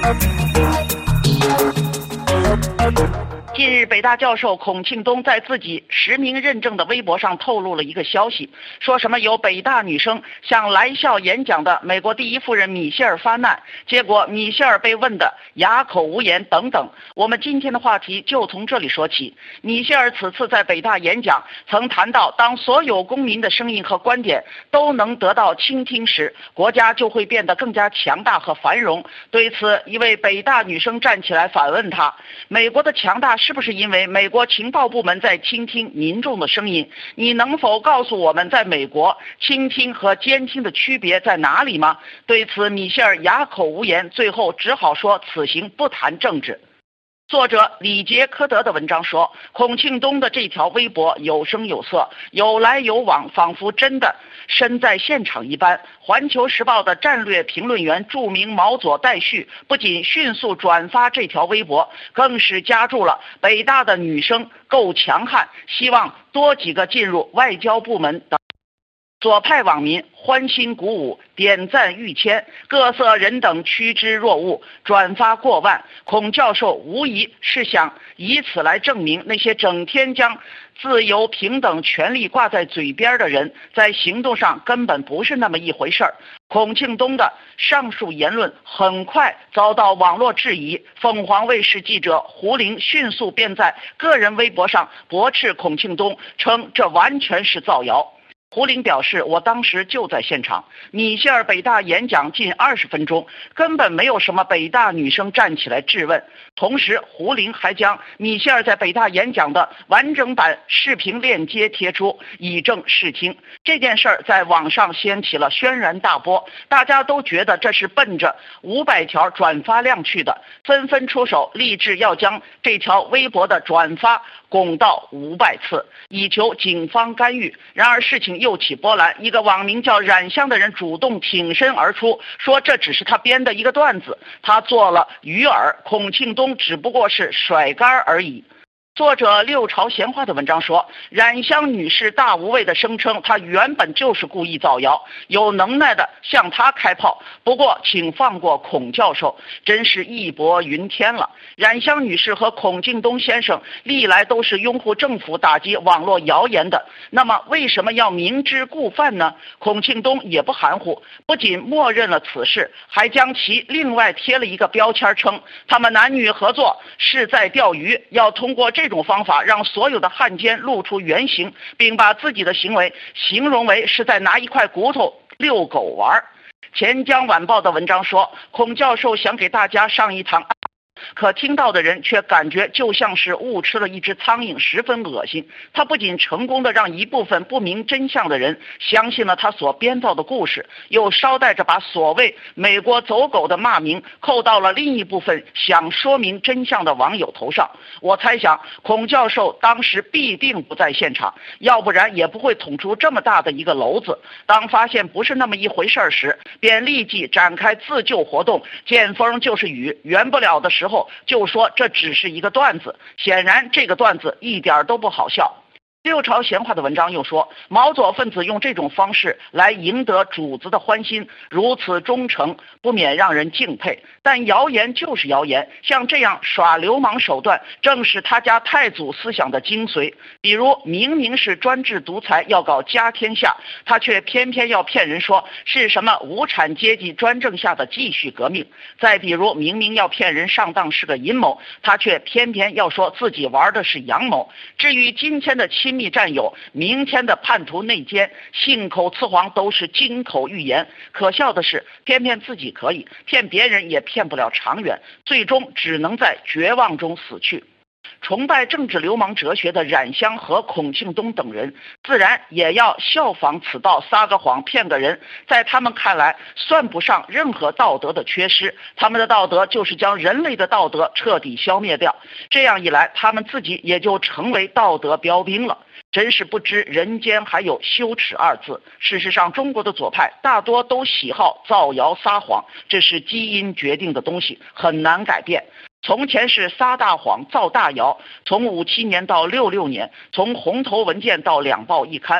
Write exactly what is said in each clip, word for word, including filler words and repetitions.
近日，北大教授孔庆东在自己实名认证的微博上透露了一个消息，说什么有北大女生向来校演讲的美国第一夫人米歇尔发难，结果米歇尔被问得哑口无言等等。我们今天的话题就从这里说起。米歇尔此次在北大演讲曾谈到，当所有公民的声音和观点都能得到倾听时，国家就会变得更加强大和繁荣。对此，一位北大女生站起来反问他，美国的强大是不是因为美国情报部门在倾听民众的声音？你能否告诉我们，在美国倾听和监听的区别在哪里吗？对此，米歇尔哑口无言，最后只好说此行不谈政治。作者李杰科德的文章说，孔庆东的这条微博有声有色，有来有往，仿佛真的身在现场一般。环球时报的战略评论员著名毛左代旭不仅迅速转发这条微博，更是加注了北大的女生够强悍，希望多几个进入外交部门等。左派网民欢欣鼓舞，点赞逾千，各色人等趋之若鹜，转发过万。孔教授无疑是想以此来证明，那些整天将自由、平等、权利挂在嘴边的人，在行动上根本不是那么一回事儿。孔庆东的上述言论很快遭到网络质疑，凤凰卫视记者胡玲迅速便在个人微博上驳斥孔庆东，称这完全是造谣。胡玲表示，我当时就在现场，米歇尔北大演讲近二十分钟，根本没有什么北大女生站起来质问。同时，胡玲还将米歇尔在北大演讲的完整版视频链接贴出，以正视听。这件事儿在网上掀起了轩然大波，大家都觉得这是奔着五百条转发量去的，纷纷出手，立志要将这条微博的转发拱到五百次，以求警方干预。然而事情又起波澜，一个网名叫冉香的人主动挺身而出，说这只是他编的一个段子，他做了鱼饵，孔庆东只不过是甩竿而已。作者六朝闲话的文章说，冉香女士大无畏地声称，她原本就是故意造谣，有能耐的向她开炮。不过，请放过孔教授，真是义薄云天了。冉香女士和孔庆东先生历来都是拥护政府打击网络谣言的，那么为什么要明知故犯呢？孔庆东也不含糊，不仅默认了此事，还将其另外贴了一个标签，称他们男女合作是在钓鱼，要通过这这种方法让所有的汉奸露出原形，并把自己的行为形容为是在拿一块骨头遛狗玩。钱江晚报的文章说，孔教授想给大家上一堂，可听到的人却感觉就像是误吃了一只苍蝇，十分恶心。他不仅成功的让一部分不明真相的人相信了他所编造的故事，又捎带着把所谓美国走狗的骂名扣到了另一部分想说明真相的网友头上。我猜想孔教授当时必定不在现场，要不然也不会捅出这么大的一个篓子。当发现不是那么一回事时，便立即展开自救活动，见风就是雨，圆不了的时候就说这只是一个段子，显然这个段子一点都不好笑。六朝闲话的文章又说，毛左分子用这种方式来赢得主子的欢心，如此忠诚，不免让人敬佩。但谣言就是谣言，像这样耍流氓手段，正是他家太祖思想的精髓。比如，明明是专制独裁，要搞家天下，他却偏偏要骗人说是什么无产阶级专政下的继续革命。再比如，明明要骗人上当是个阴谋，他却偏偏要说自己玩的是阳谋。至于今天的亲密战友，明天的叛徒内奸，信口雌黄，都是金口玉言。可笑的是，偏偏自己可以骗别人，也骗不了长远，最终只能在绝望中死去。崇拜政治流氓哲学的冉香和孔庆东等人，自然也要效仿此道，撒个谎骗个人。在他们看来，算不上任何道德的缺失，他们的道德就是将人类的道德彻底消灭掉。这样一来，他们自己也就成为道德标兵了。真是不知人间还有羞耻二字。事实上，中国的左派大多都喜好造谣撒谎，这是基因决定的东西，很难改变。从前是撒大谎造大谣，从五七年到六六年，从红头文件到两报一刊，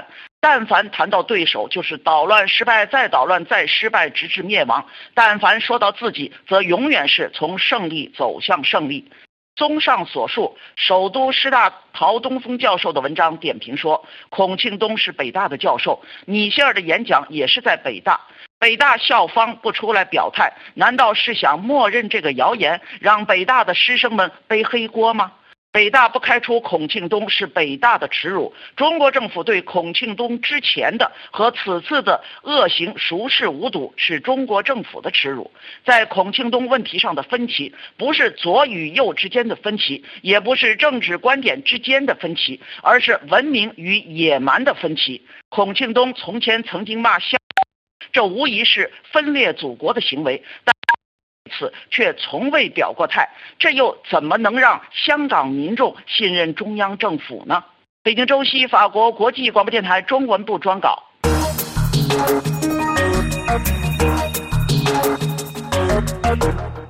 但凡谈到对手，就是捣乱失败再捣乱再失败，直至灭亡；但凡说到自己，则永远是从胜利走向胜利。综上所述，首都师大陶东风教授的文章点评说，孔庆东是北大的教授，米歇尔的演讲也是在北大。北大校方不出来表态，难道是想默认这个谣言，让北大的师生们背黑锅吗？北大不开除孔庆东是北大的耻辱，中国政府对孔庆东之前的和此次的恶行熟视无睹，是中国政府的耻辱。在孔庆东问题上的分歧，不是左与右之间的分歧，也不是政治观点之间的分歧，而是文明与野蛮的分歧。孔庆东从前曾经骂香，这无疑是分裂祖国的行为，但此却从未表过态，这又怎么能让香港民众信任中央政府呢？北京周西法国国际广播电台中文部专稿。 Thank you.